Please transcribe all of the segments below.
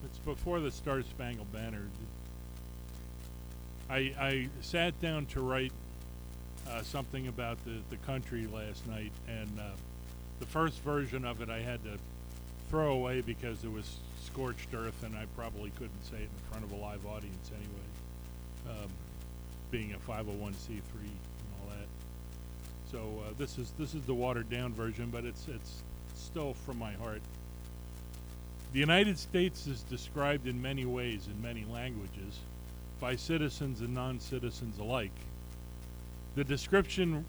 It's before the Star Spangled Banner. I sat down to write something about the country last night, and the first version of it I had to throw away because it was scorched earth, and I probably couldn't say it in front of a live audience anyway, being a 501c3 and all that. So this is the watered down version, but it's still from my heart. The United States is described in many ways in many languages by citizens and non-citizens alike. The descriptions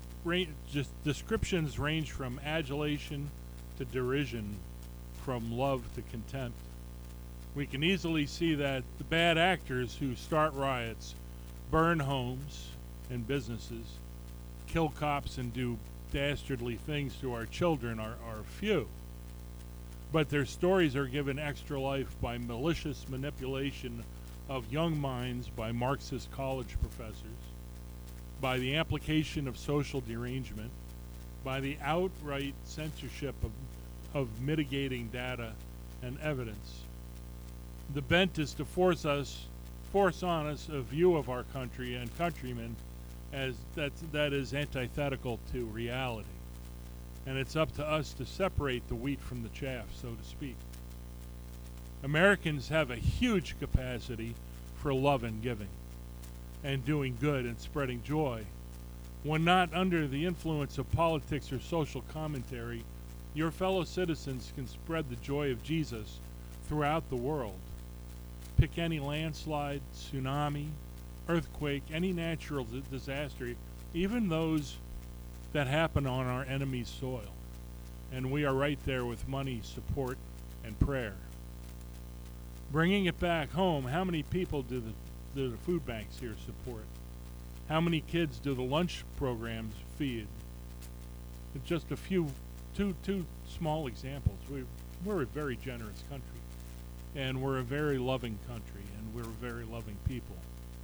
range from adulation to derision, from love to contempt. We can easily see that the bad actors who start riots, burn homes and businesses, kill cops, and do dastardly things to our children are few. But their stories are given extra life by malicious manipulation of young minds by Marxist college professors, by the application of social derangement, by the outright censorship of mitigating data and evidence. The bent is to force on us a view of our country and countrymen as that is antithetical to reality. And it's up to us to separate the wheat from the chaff, so to speak. Americans have a huge capacity for love and giving, and doing good and spreading joy. When not under the influence of politics or social commentary, your fellow citizens can spread the joy of Jesus throughout the world. Pick any landslide, tsunami, earthquake, any natural disaster, even those that happen on our enemy's soil. And we are right there with money, support, and prayer. Bringing it back home, how many people do the food banks here support? How many kids do the lunch programs feed? It's just a few, two small examples. We're a very generous country, and we're a very loving country, and we're very loving people.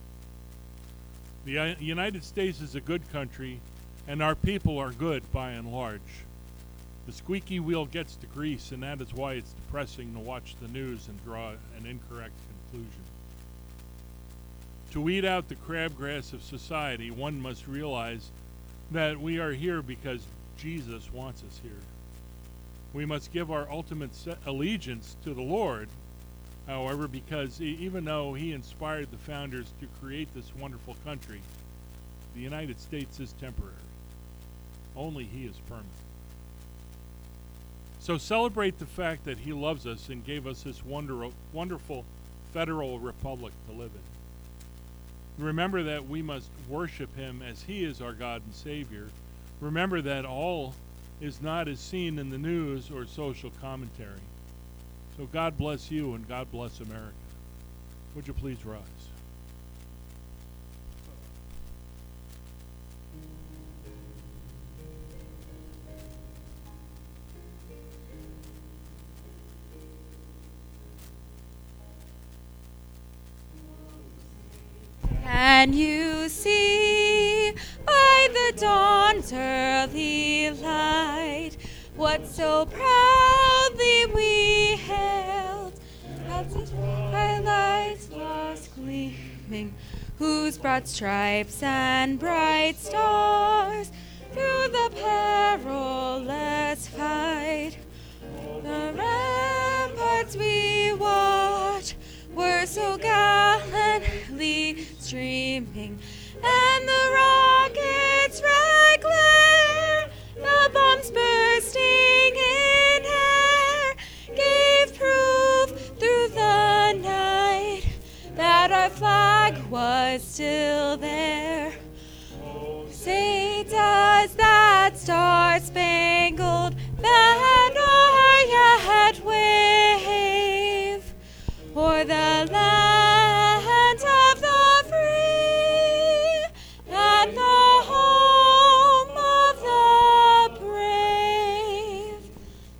The United States is a good country, and our people are good by and large. The squeaky wheel gets the grease, and that is why it's depressing to watch the news and draw an incorrect conclusion. To weed out the crabgrass of society, one must realize that we are here because Jesus wants us here. We must give our ultimate allegiance to the Lord, however, because even though He inspired the founders to create this wonderful country, the United States is temporary. Only He is permanent. So celebrate the fact that He loves us and gave us this wonderful federal republic to live in. Remember that we must worship Him as He is our God and Savior. Remember that all is not as seen in the news or social commentary. So God bless you and God bless America. Would you please rise? Can you see by the dawn's early light what so proudly we hailed as the twilight was gleaming, whose broad stripes and bright stars through the perilous fight the ramparts we watched were so gallantly streaming, and the rockets' red glare, the bombs bursting in air, gave proof through the night that our flag was still there. Say, does that star-spangled banner yet wave o'er the land of the free and the home of the brave?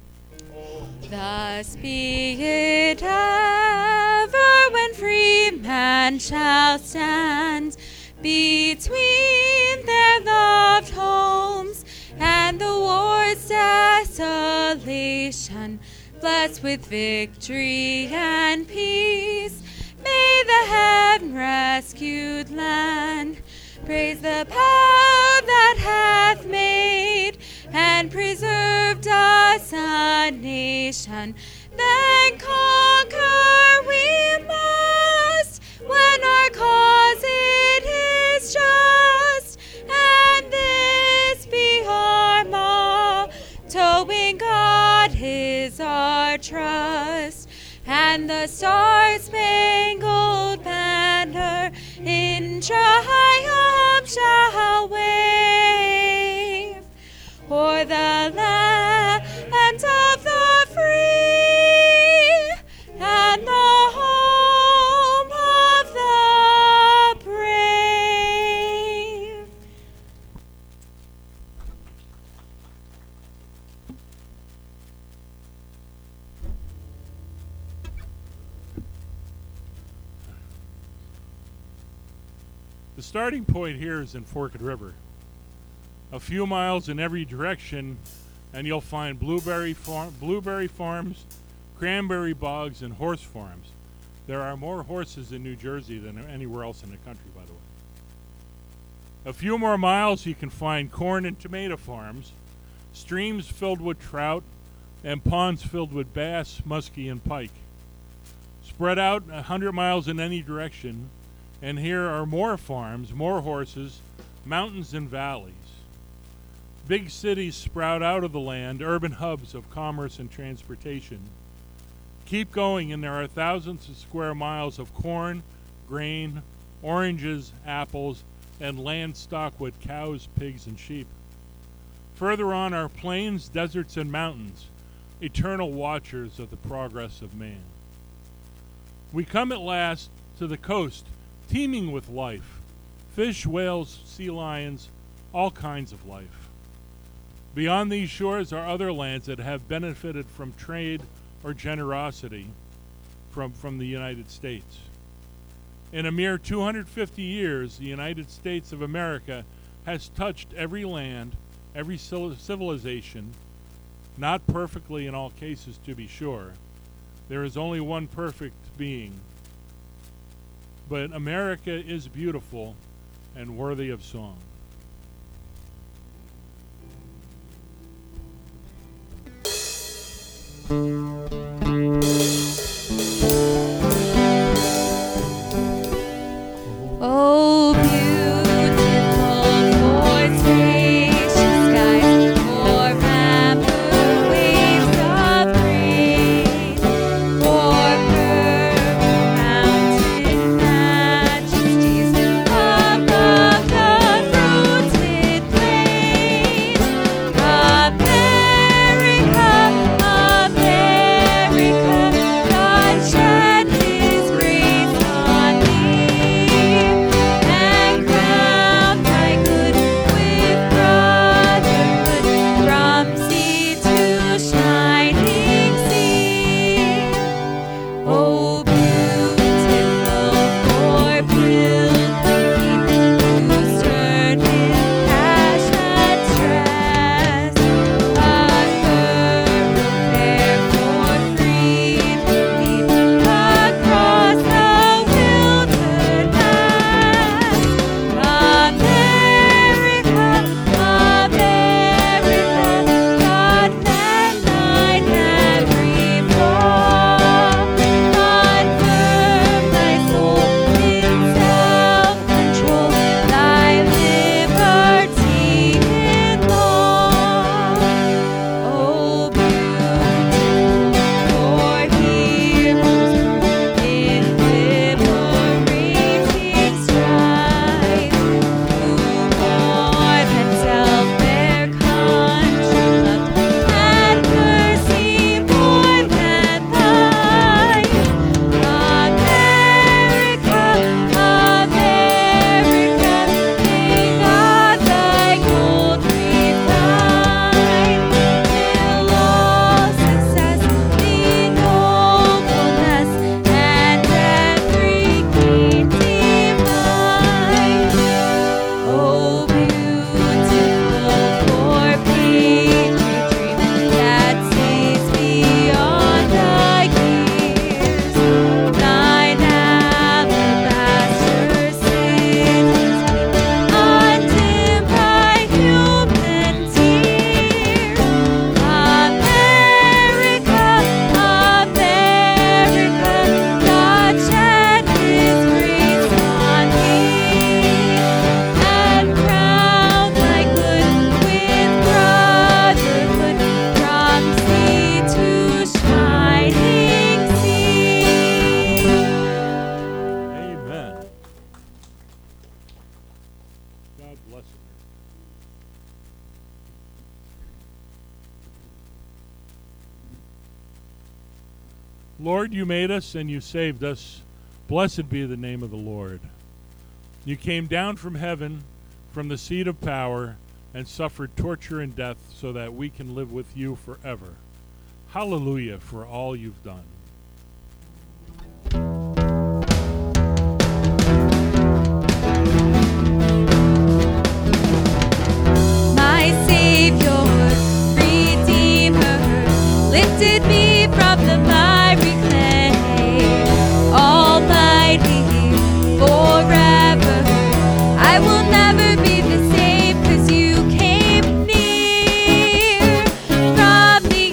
Thus be it ever when free man shall stand between their loved homes and the war's desolation. bless with victory and peace. May the heaven-rescued land praise the power that hath made and preserved us a nation. Then conquer we must when our cause it is just, and this be our motto: in God is our trust. And the star-spangled banner in triumph shall wave o'er the land of the free and the home of the brave. The starting point here is in Forked River. A few miles in every direction, and you'll find blueberry farms, cranberry bogs, and horse farms. There are more horses in New Jersey than anywhere else in the country, by the way. A few more miles, you can find corn and tomato farms, streams filled with trout, and ponds filled with bass, muskie, and pike. Spread out 100 miles in any direction, and here are more farms, more horses, mountains, and valleys. Big cities sprout out of the land, urban hubs of commerce and transportation. Keep going, and there are thousands of square miles of corn, grain, oranges, apples, and land stocked with cows, pigs, and sheep. Further on are plains, deserts, and mountains, eternal watchers of the progress of man. We come at last to the coast, teeming with life: fish, whales, sea lions, all kinds of life. Beyond these shores are other lands that have benefited from trade or generosity from the United States. In a mere 250 years, the United States of America has touched every land, every civilization, not perfectly in all cases, to be sure. There is only one perfect being. But America is beautiful and worthy of song. Oh, beautiful for spacious skies, for rambled waves of green, for purple mountain majesties above the Lord, you made us and you saved us. Blessed be the name of the Lord. You came down from heaven, from the seat of power, and suffered torture and death so that we can live with you forever. Hallelujah for all you've done. My Savior, Redeemer, lifted me from the miry clay. Almighty, forever, I will never be the same, 'cause you came near from the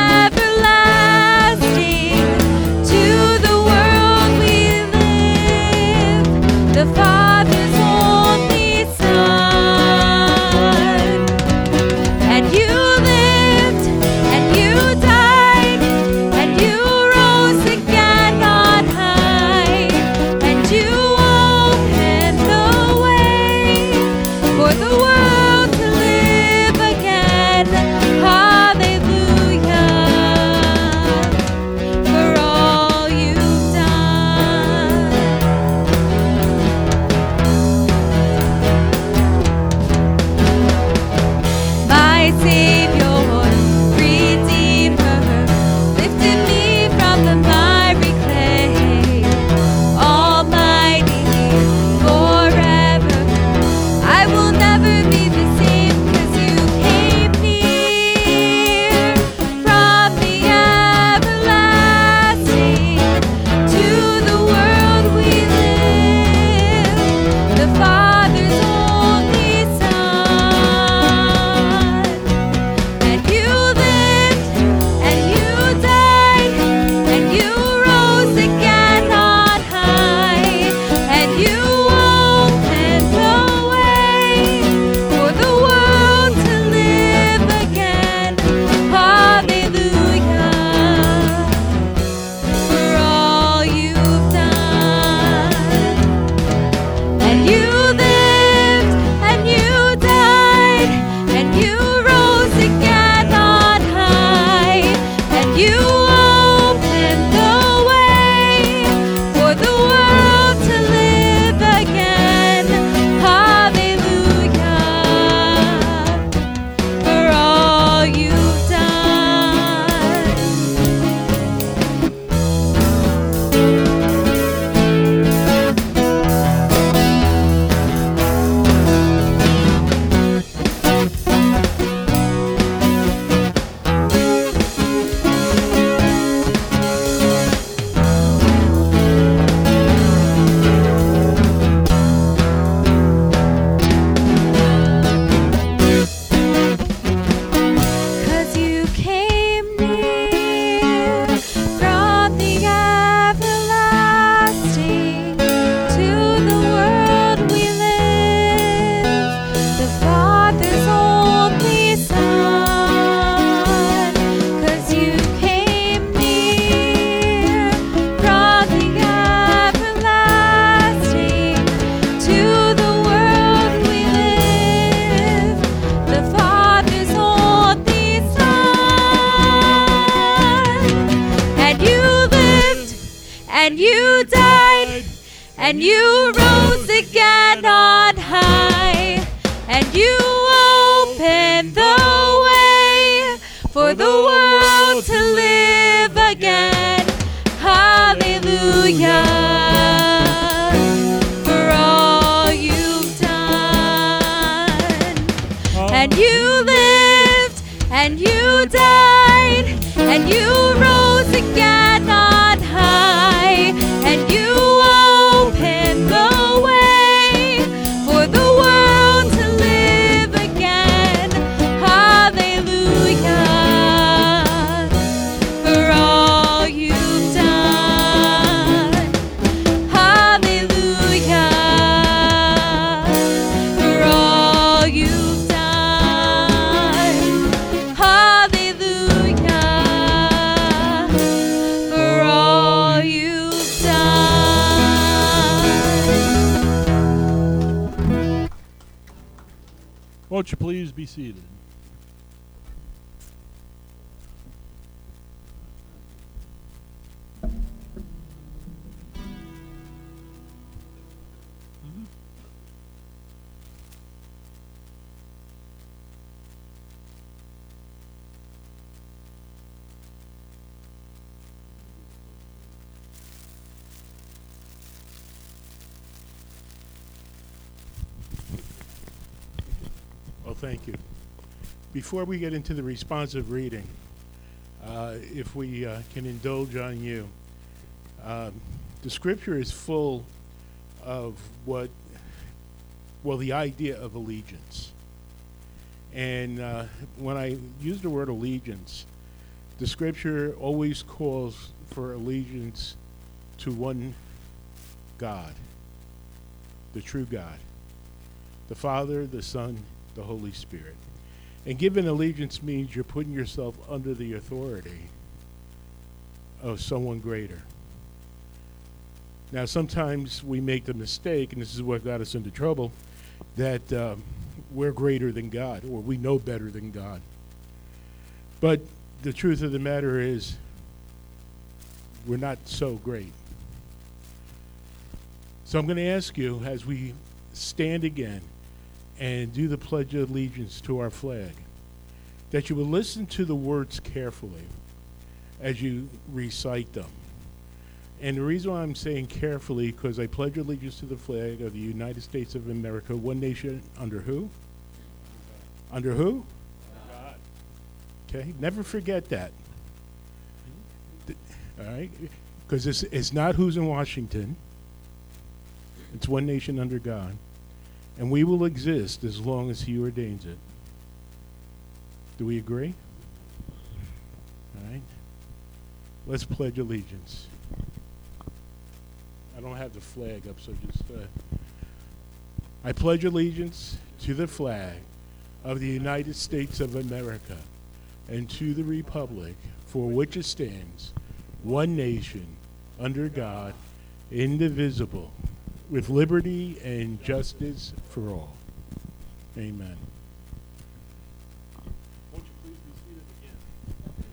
everlasting to the world we live, the Father's only Son. And you lived, and you died, and you rose again on high, and you opened the way for the world to live again. Hallelujah for all you've done. My Savior, Redeemer, lifted me from the miry clay. Almighty, forever, I will never be the same, 'cause you came near from the everlasting to the world we live, the Father's only Son. And you lived, and you died, and you rose again on high, and you opened the way for the world to live again. Hallelujah for all you've done. And you lived, and you died, and you rose again on high, and you opened the way for the world to live again. Hallelujah for all you've done. Cause you came near from the everlasting to the world we live, the Father's only Son. 'Cause you came near from the everlasting to the world we live, the Father's only Son. And you lived, and you died, and you rose again on high, and you opened the way for the world to live again. Hallelujah for all you've done. And you lived, and you died, and you rose again on high, and you opened the way for the world to live again. Hallelujah for all you've done. Hallelujah for all you've done. Hallelujah for all you've done. Won't you please be seated? thank you. Before we get into the responsive reading, if we can indulge on you, the scripture is full of the idea of allegiance. And when I use the word allegiance, the scripture always calls for allegiance to one God, the true God, the Father, the Son, the Holy Spirit. And giving allegiance means you're putting yourself under the authority of someone greater. Now, sometimes we make the mistake, and this is what got us into trouble, that we're greater than God, or we know better than God. But the truth of the matter is, we're not so great. So I'm going to ask you, as we stand again and do the Pledge of Allegiance to our flag, that you will listen to the words carefully as you recite them. And the reason why I'm saying carefully, because I pledge allegiance to the flag of the United States of America, one nation, under who? Under who? God. Okay, never forget that. All right? Because it's not who's in Washington. It's one nation under God. And we will exist as long as He ordains it. Do we agree? All right? Let's pledge allegiance. I don't have the flag up, so just... I pledge allegiance to the flag of the United States of America and to the republic for which it stands, one nation, under God, indivisible, with liberty and justice for all. Amen. Won't you please be seated again?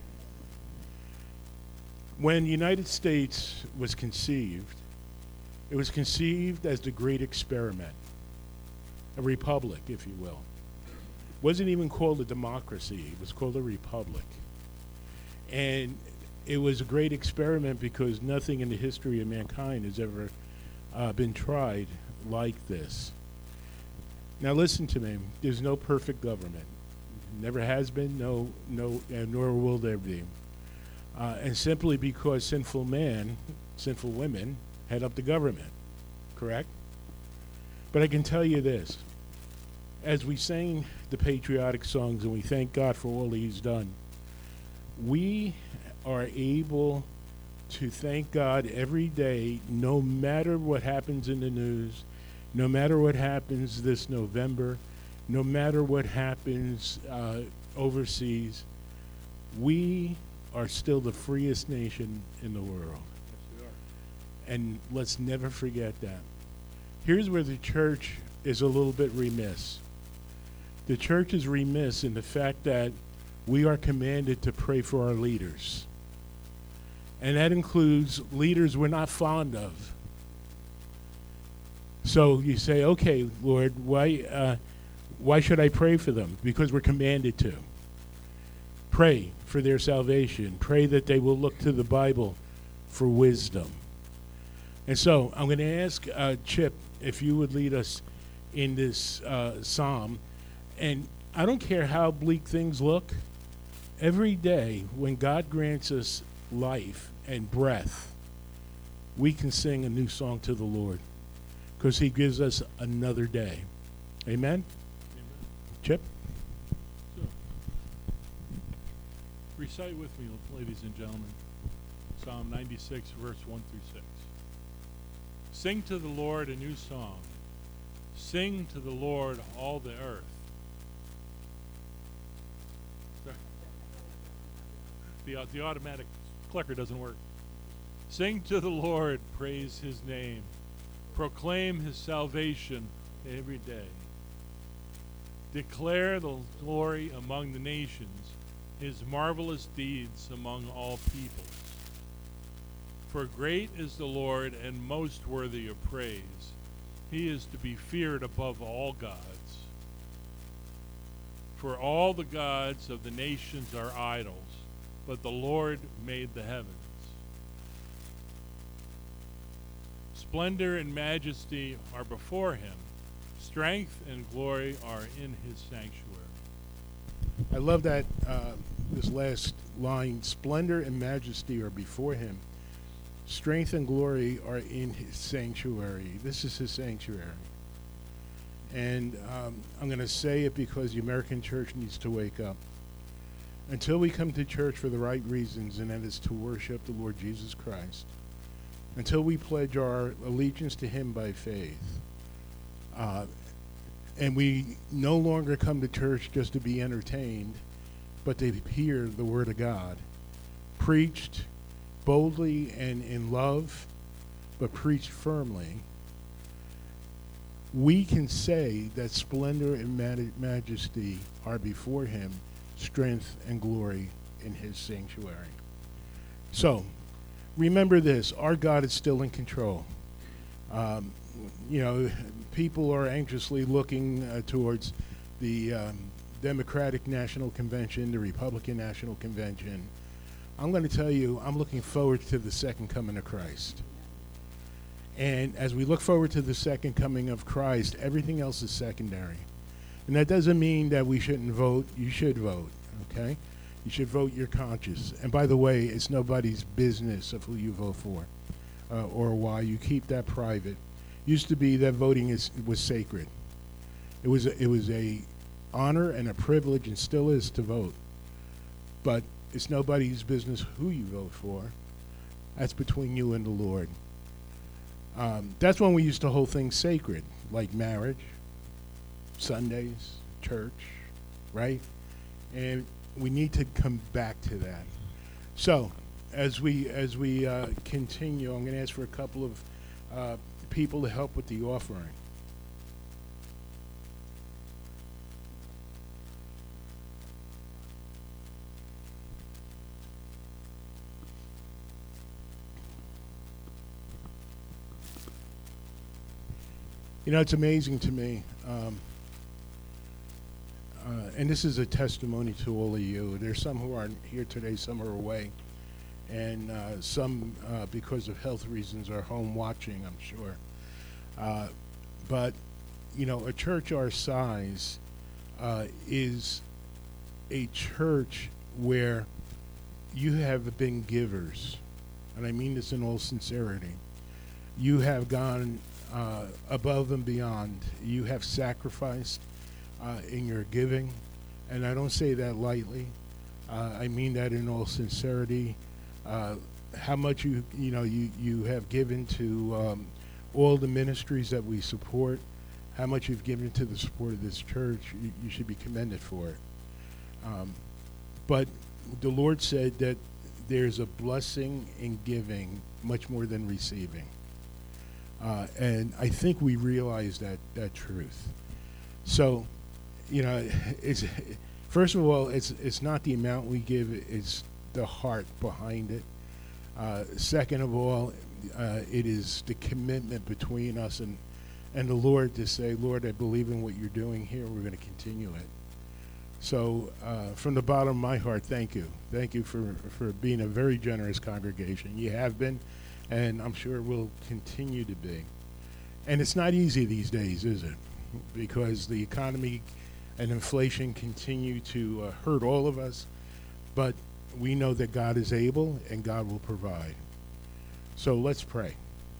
When the United States was conceived, it was conceived as the great experiment, a republic, if you will. It wasn't even called a democracy, it was called a republic. And it was a great experiment because nothing in the history of mankind has ever been tried like this. Now listen to me, there's no perfect government. Never has been, nor will there be. And simply because sinful women, head up the government, correct? But I can tell you this, as we sing the patriotic songs and we thank God for all He's done, we are able to thank God every day, no matter what happens in the news, no matter what happens this November, no matter what happens overseas, we are still the freest nation in the world. And let's never forget that. Here's where the church is a little bit remiss. The church is remiss in the fact that we are commanded to pray for our leaders. And that includes leaders we're not fond of. So you say, okay, Lord, why should I pray for them? Because we're commanded to. Pray for their salvation. Pray that they will look to the Bible for wisdom. And so I'm going to ask Chip if you would lead us in this psalm. And I don't care how bleak things look. Every day when God grants us life and breath, we can sing a new song to the Lord because He gives us another day. Amen? Amen. Chip? So, recite with me, ladies and gentlemen, Psalm 96, verse 1 through 6. Sing to the Lord a new song. Sing to the Lord all the earth. The automatic clicker doesn't work. Sing to the Lord, praise His name. Proclaim His salvation every day. Declare the glory among the nations, His marvelous deeds among all peoples. For great is the Lord and most worthy of praise. He is to be feared above all gods. For all the gods of the nations are idols, but the Lord made the heavens. Splendor and majesty are before Him. Strength and glory are in His sanctuary. I love that this last line: splendor and majesty are before him. Strength and glory are in his sanctuary. This is his sanctuary. And I'm going to say it because the American church needs to wake up. Until we come to church for the right reasons, and that is to worship the Lord Jesus Christ, until we pledge our allegiance to him by faith, and we no longer come to church just to be entertained, but to hear the Word of God preached boldly and in love, but preached firmly, we can say that splendor and majesty are before him, strength and glory in his sanctuary. So, remember this: our God is still in control. People are anxiously looking towards the Democratic National Convention, the Republican National Convention. I'm going to tell you, I'm looking forward to the second coming of Christ. And as we look forward to the second coming of Christ, everything else is secondary. And that doesn't mean that we shouldn't vote. You should vote, okay? You should vote your conscience. And by the way, it's nobody's business of who you vote for or why. You keep that private. Used to be that voting was sacred. It was a honor and a privilege, and still is, to vote. But it's nobody's business who you vote for. That's between you and the Lord. That's when we used to hold things sacred, like marriage, Sundays, church, right? And we need to come back to that. So, as we continue, I'm going to ask for a couple of people to help with the offering. You know, it's amazing to me, and this is a testimony to all of you. There's some who aren't here today, some are away, and some, because of health reasons, are home watching, I'm sure. But, you know, a church our size is a church where you have been givers, and I mean this in all sincerity. You have gone above and beyond. You have sacrificed in your giving, and I don't say that lightly. I mean that in all sincerity. How much you have given to all the ministries that we support, how much you've given to the support of this church, you should be commended for it. But the Lord said that there's a blessing in giving much more than receiving. And I think we realize that truth. So, you know, first of all, it's not the amount we give, it's the heart behind it. Second of all, it is the commitment between us and the Lord to say, Lord, I believe in what you're doing here. We're going to continue it. So from the bottom of my heart, thank you. Thank you for being a very generous congregation. You have been, and I'm sure will continue to be. And it's not easy these days, is it? Because the economy and inflation continue to hurt all of us. But we know that God is able and God will provide. So let's pray.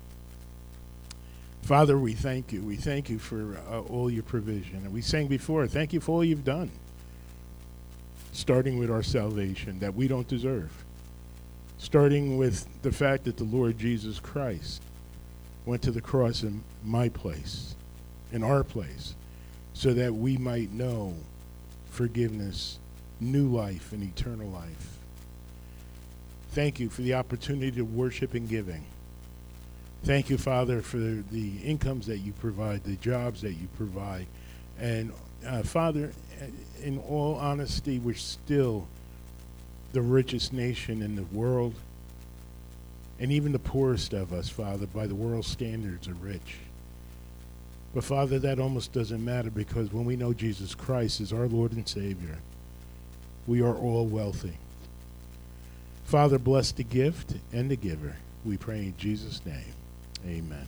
Father, we thank you. We thank you for all your provision. And we sang before, thank you for all you've done. Starting with our salvation that we don't deserve. Starting with the fact that the Lord Jesus Christ went to the cross in my place, in our place, so that we might know forgiveness, new life, and eternal life. Thank you for the opportunity to worship and giving. Thank you, Father, for the incomes that you provide, the jobs that you provide. And, Father, in all honesty, we're still the richest nation in the world. And even the poorest of us, Father, by the world's standards, are rich. But, Father, that almost doesn't matter, because when we know Jesus Christ is our Lord and Savior, we are all wealthy. Father, bless the gift and the giver. We pray in Jesus' name. Amen.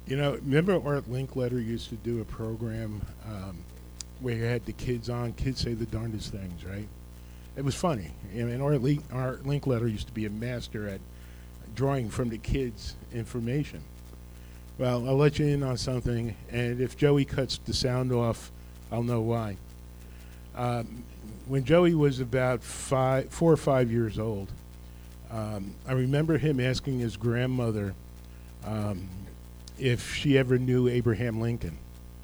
You know, remember Art Linkletter used to do a program where he had the kids on. Kids say the darndest things, right? It was funny. I mean, Art Linkletter used to be a master at drawing from the kids' information. Well, I'll let you in on something, and if Joey cuts the sound off, I'll know why. When Joey was about 4 or 5 years old, I remember him asking his grandmother if she ever knew Abraham Lincoln.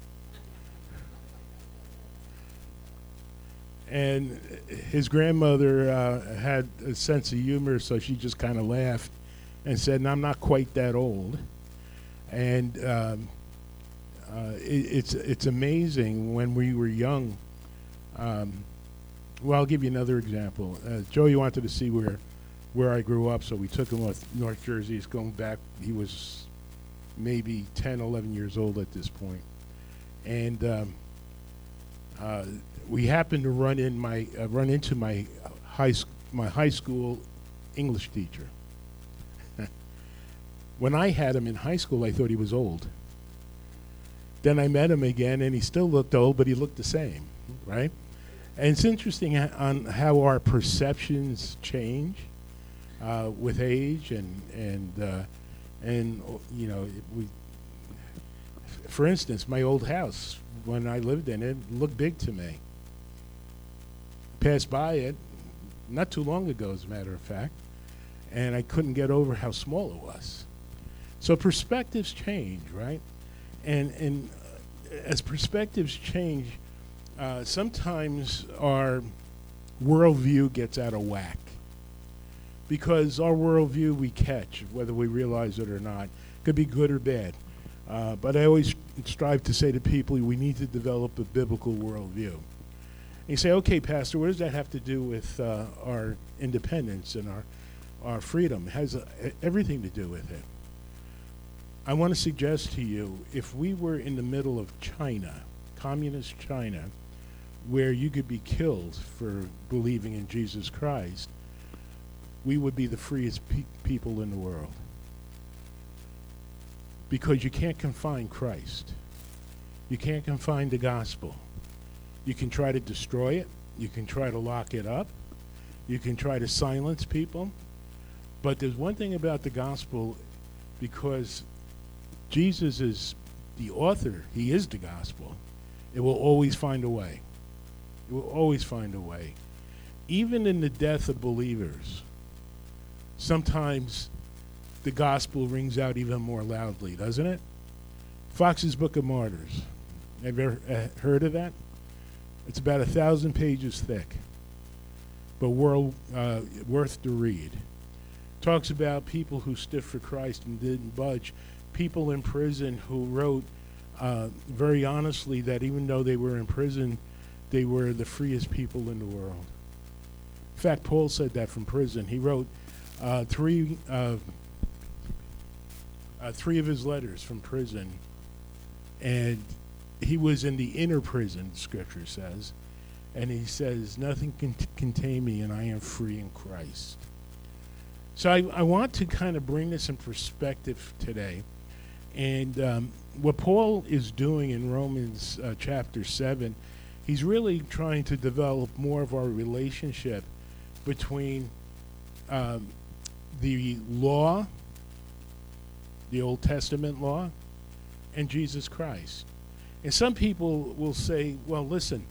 And his grandmother had a sense of humor, so she just kind of laughed and said, "No, I'm not quite that old." And it's amazing when we were young. Well, I'll give you another example. Joey wanted to see where I grew up, so we took him to North Jersey. He's going back. He was maybe 10, 11 years old at this point. And we happened to run into my high school English teacher. When I had him in high school, I thought he was old. Then I met him again, and he still looked old, but he looked the same, right? And it's interesting on how our perceptions change with age, and you know, for instance, my old house when I lived in it looked big to me. Passed by it not too long ago, as a matter of fact, and I couldn't get over how small it was. So perspectives change, right? And as perspectives change, sometimes our worldview gets out of whack, because our worldview we catch, whether we realize it or not, could be good or bad. But I always strive to say to people, we need to develop a biblical worldview. And you say, okay, Pastor, what does that have to do with our independence and our freedom? It has everything to do with it. I want to suggest to you, if we were in the middle of China, communist China, where you could be killed for believing in Jesus Christ, we would be the freest people in the world. Because you can't confine Christ. You can't confine the gospel. You can try to destroy it. You can try to lock it up. You can try to silence people. But there's one thing about the gospel, because Jesus is the author, he is the gospel, it will always find a way. It will always find a way. Even in the death of believers, sometimes the gospel rings out even more loudly, doesn't it? Fox's Book of Martyrs. Have you ever heard of that? It's about 1,000 pages thick, but worth to read. Talks about people who stood for Christ and didn't budge. People in prison who wrote very honestly that even though they were in prison, they were the freest people in the world. In fact, Paul said that from prison. He wrote three of his letters from prison, and he was in the inner prison, Scripture says, and he says, "Nothing can contain me, and I am free in Christ." So I want to kind of bring this in perspective today. And what Paul is doing in Romans chapter 7, he's really trying to develop more of our relationship between the law, the Old Testament law, and Jesus Christ. And some people will say, well, listen,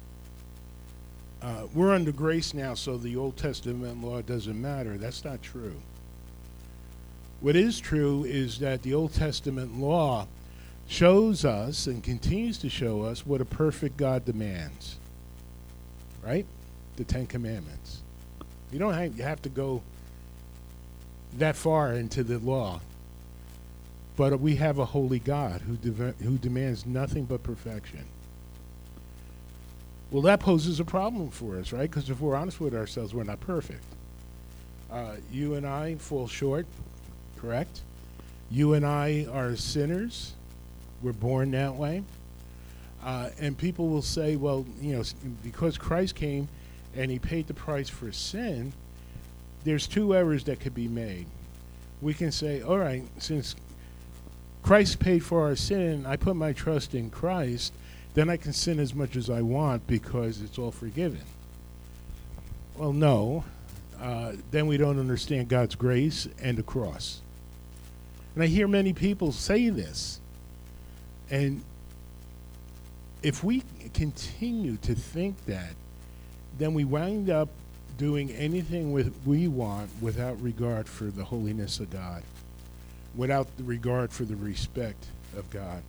we're under grace now, so the Old Testament law doesn't matter. That's not true. What is true is that the Old Testament law shows us and continues to show us what a perfect God demands, right? The Ten Commandments. You don't have to go that far into the law, but we have a holy God who demands nothing but perfection. Well, that poses a problem for us, right? Because if we're honest with ourselves, we're not perfect. You and I fall short, correct? You and I are sinners. We're born that way. And people will say, well, you know, because Christ came and he paid the price for sin, there's two errors that could be made. We can say, all right, since Christ paid for our sin. I put my trust in Christ. Then I can sin as much as I want because it's all forgiven. Well, no. Then we don't understand God's grace and the cross. And I hear many people say this. And if we continue to think that, then we wind up doing anything we want without regard for the holiness of God, without the regard for the respect of God.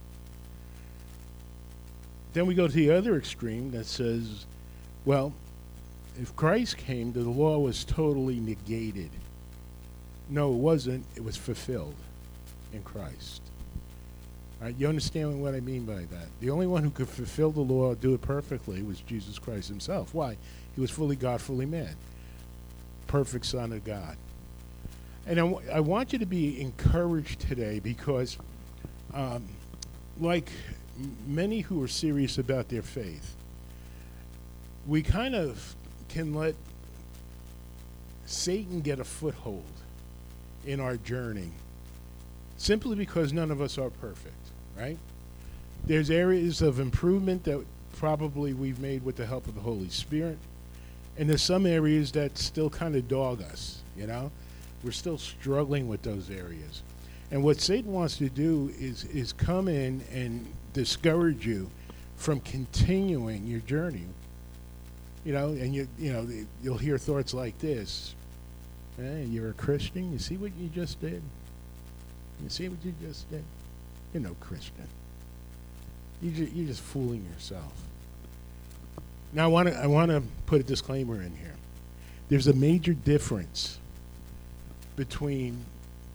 Then we go to the other extreme that says, well, if Christ came, the law was totally negated. No, it wasn't. It was fulfilled in Christ. All right, you understand what I mean by that? The only one who could fulfill the law, do it perfectly, was Jesus Christ himself. Why? He was fully God, fully man. Perfect Son of God. And I want you to be encouraged today because, like many who are serious about their faith, we kind of can let Satan get a foothold in our journey simply because none of us are perfect, right? There's areas of improvement that probably we've made with the help of the Holy Spirit, and there's some areas that still kind of dog us, you know? We're still struggling with those areas. And what Satan wants to do is come in and discourage you from continuing your journey. You know, and you'll hear thoughts like this. Hey, you're a Christian? You see what you just did? You see what you just did? You're no Christian. You're just fooling yourself. Now, I want to put a disclaimer in here. There's a major difference between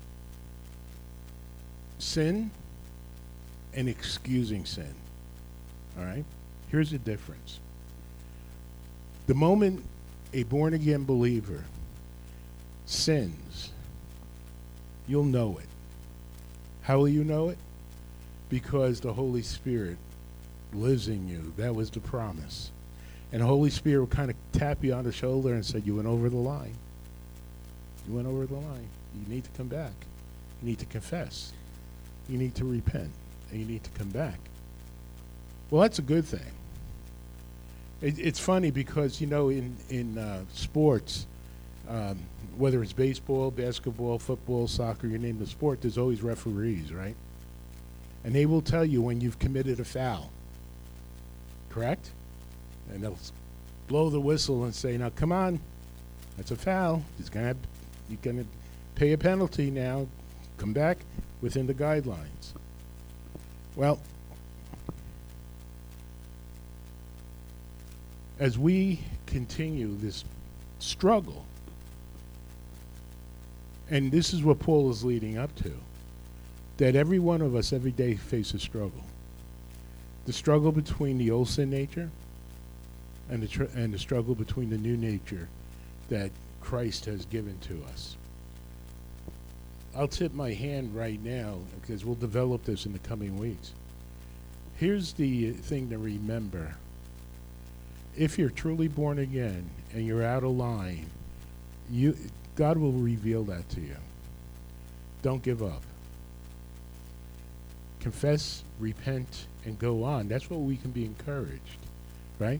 sin and excusing sin. All right? Here's the difference. The moment a born-again believer sins, you'll know it. How will you know it? Because the Holy Spirit lives in you. That was the promise. And the Holy Spirit will kind of tap you on the shoulder and say, you went over the line. You went over the line. You need to come back. You need to confess. You need to repent. And you need to come back. Well, that's a good thing. It's funny because, you know, in sports, whether it's baseball, basketball, football, soccer, you name the sport, there's always referees, right? And they will tell you when you've committed a foul. Correct? And they'll blow the whistle and say, now, come on. That's a foul. You're going to pay a penalty now. Come back within the guidelines. Well, as we continue this struggle, and this is what Paul is leading up to, that every one of us every day faces struggle. The struggle between the old sin nature and the struggle between the new nature that Christ has given to us. I'll tip my hand right now because we'll develop this in the coming weeks. Here's the thing to remember. If you're truly born again and you're out of line, God will reveal that to you. Don't give up. Confess, repent, and go on. That's what we can be encouraged, right?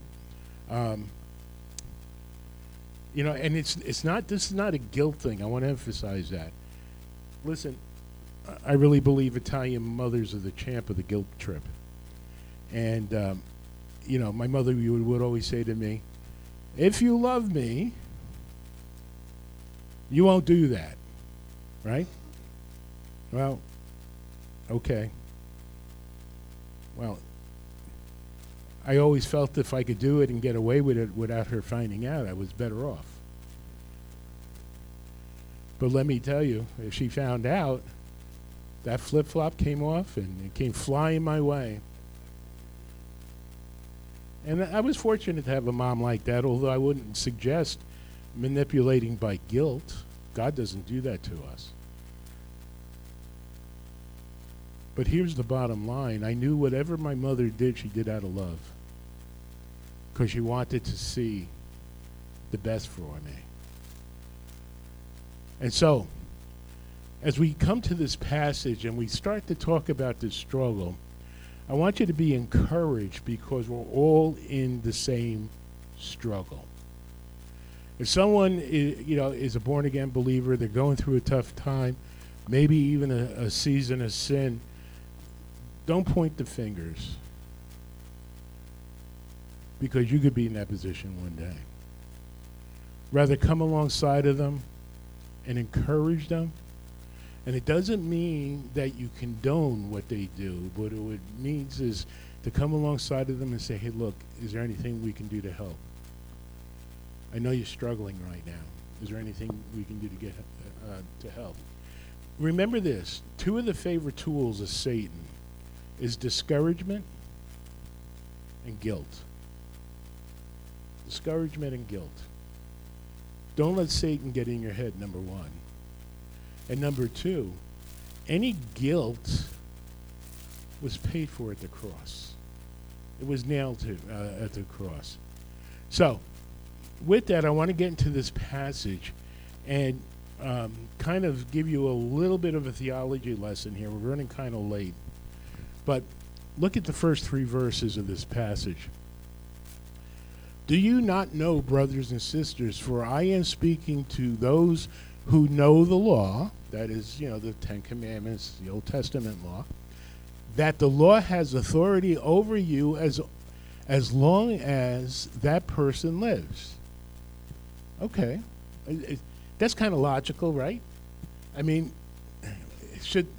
You know, and it's not. This is not a guilt thing. I want to emphasize that. Listen, I really believe Italian mothers are the champ of the guilt trip, and you know, my mother would always say to me, "If you love me, you won't do that," right? Well, okay. Well, I always felt if I could do it and get away with it without her finding out, I was better off. But let me tell you, if she found out, that flip-flop came off and it came flying my way. And I was fortunate to have a mom like that, although I wouldn't suggest manipulating by guilt. God doesn't do that to us. But here's the bottom line. I knew whatever my mother did, she did out of love. Because she wanted to see the best for me. And so, as we come to this passage and we start to talk about this struggle, I want you to be encouraged because we're all in the same struggle. If someone is a born-again believer, they're going through a tough time, maybe even a season of sin, don't point the fingers because you could be in that position one day. Rather come alongside of them and encourage them. And it doesn't mean that you condone what they do, but what it means is to come alongside of them and say, hey, look, is there anything we can do to help? I know you're struggling right now. Is there anything we can do to get to help? Remember this, 2 of the favorite tools of Satan is discouragement and guilt. Discouragement and guilt. Don't let Satan get in your head, number 1. And number 2, any guilt was paid for at the cross. It was nailed to at the cross. So, with that, I want to get into this passage and kind of give you a little bit of a theology lesson here. We're running kind of late. But look at the first 3 verses of this passage. Do you not know, brothers and sisters, for I am speaking to those who know the law, that is, the 10 Commandments, the Old Testament law, that the law has authority over you as long as that person lives. Okay. That's kind of logical, right? I mean, should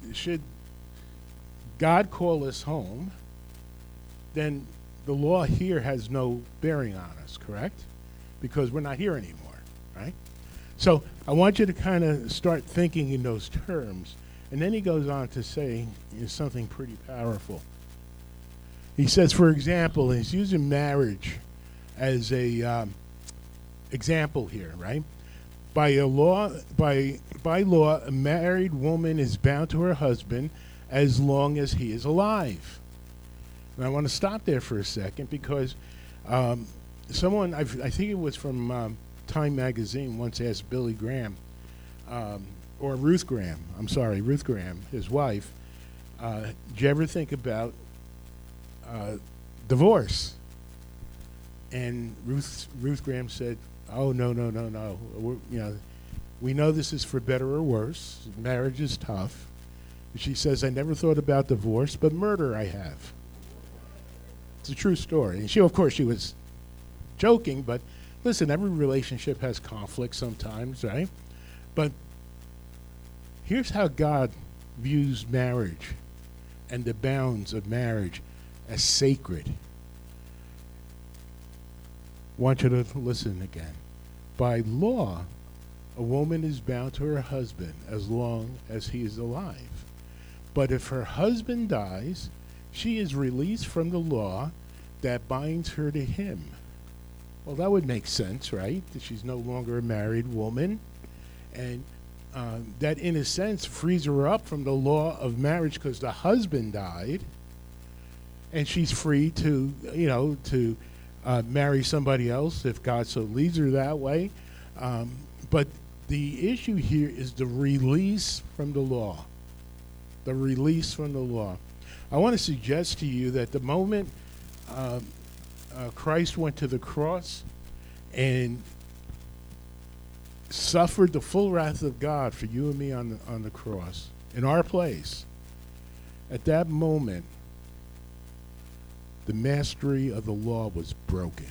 God call us home, then the law here has no bearing on us, correct? Because we're not here anymore, right? So I want you to kind of start thinking in those terms. And then he goes on to say something pretty powerful. He says, for example, he's using marriage as a example here, right? By law, a married woman is bound to her husband as long as he is alive. And I want to stop there for a second because someone, I think it was from Time Magazine, once asked Billy Graham, or Ruth Graham, Ruth Graham, his wife, did you ever think about divorce? And Ruth Graham said, oh, no. We know this is for better or worse. Marriage is tough. She says, I never thought about divorce, but murder I have. It's a true story. And of course, she was joking, but listen, every relationship has conflict sometimes, right? But here's how God views marriage and the bounds of marriage as sacred. I want you to listen again. By law, a woman is bound to her husband as long as he is alive. But if her husband dies, she is released from the law that binds her to him. Well, that would make sense, right? That she's no longer a married woman. And that, in a sense, frees her up from the law of marriage because the husband died. And she's free to, marry somebody else if God so leads her that way. But the issue here is the release from the law. The release from the law. I want to suggest to you that the moment Christ went to the cross and suffered the full wrath of God for you and me on the cross in our place, at that moment, the mastery of the law was broken.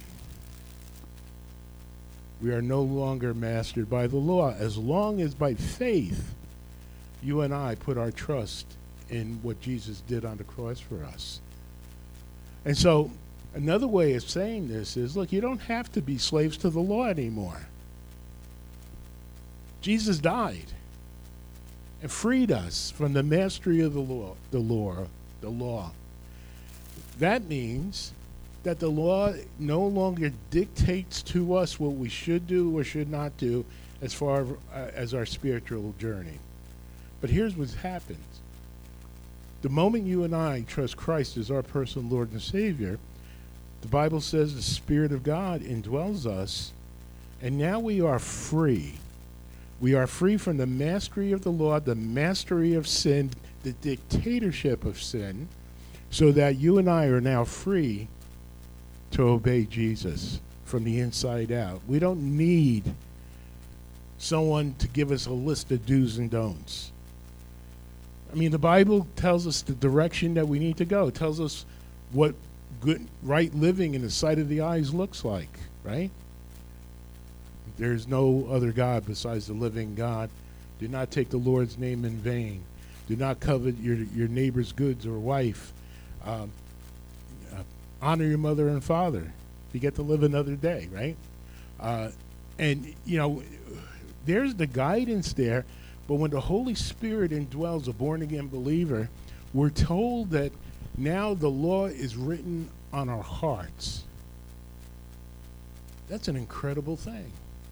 We are no longer mastered by the law as long as by faith you and I put our trust in what Jesus did on the cross for us. And so another way of saying this is, look, you don't have to be slaves to the law anymore. Jesus died and freed us from the mastery of the law. That means that the law no longer dictates to us what we should do or should not do as far as our spiritual journey. But here's what happens. The moment you and I trust Christ as our personal Lord and Savior, the Bible says the Spirit of God indwells us, and now we are free We are free from the mastery of the law, the mastery of sin, the dictatorship of sin, so that you and I are now free to obey Jesus from the inside out. We don't need someone to give us a list of do's and don'ts. I mean, the Bible tells us the direction that we need to go. It tells us what good, right living in the sight of the eyes looks like, right? There's no other God besides the living God. Do not take the Lord's name in vain. Do not covet your neighbor's goods or wife. Honor your mother and father. You get to live another day, right? And, there's the guidance there. But when the Holy Spirit indwells a born-again believer, we're told that now the law is written on our hearts. That's an incredible thing.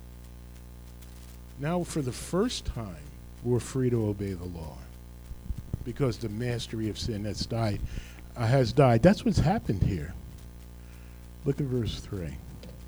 Now, for the first time, we're free to obey the law because the mastery of sin has died. That's what's happened here. Look at verse 3.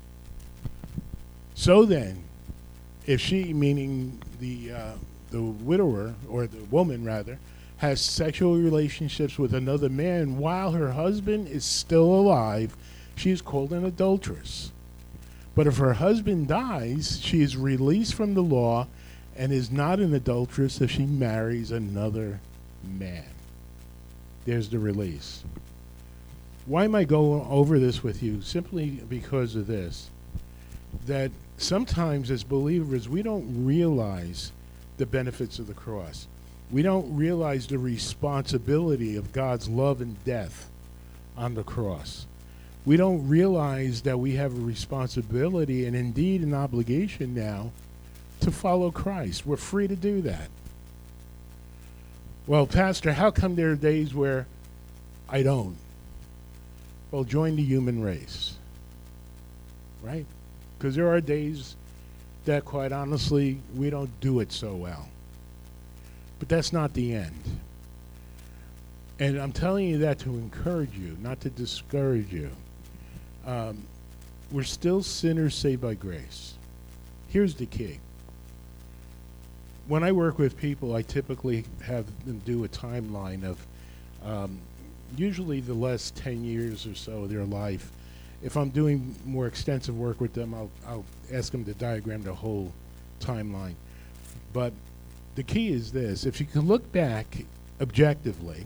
So then, if she, meaning the widower, or the woman rather, has sexual relationships with another man while her husband is still alive, she is called an adulteress. But if her husband dies, she is released from the law and is not an adulteress if she marries another man. There's the release. Why am I going over this with you? Simply because of this, that sometimes as believers we don't realize the benefits of the cross. We don't realize the responsibility of God's love and death on the cross. We don't realize that we have a responsibility and indeed an obligation now to follow Christ. We're free to do that. Well, Pastor, how come there are days where I don't? Well, join the human race, right? Because there are days that, quite honestly, we don't do it so well. But that's not the end. And I'm telling you that to encourage you, not to discourage you. We're still sinners saved by grace. Here's the key. When I work with people, I typically have them do a timeline of usually the last 10 years or so of their life. If I'm doing more extensive work with them, I'll ask them to diagram the whole timeline. But the key is this. If you can look back objectively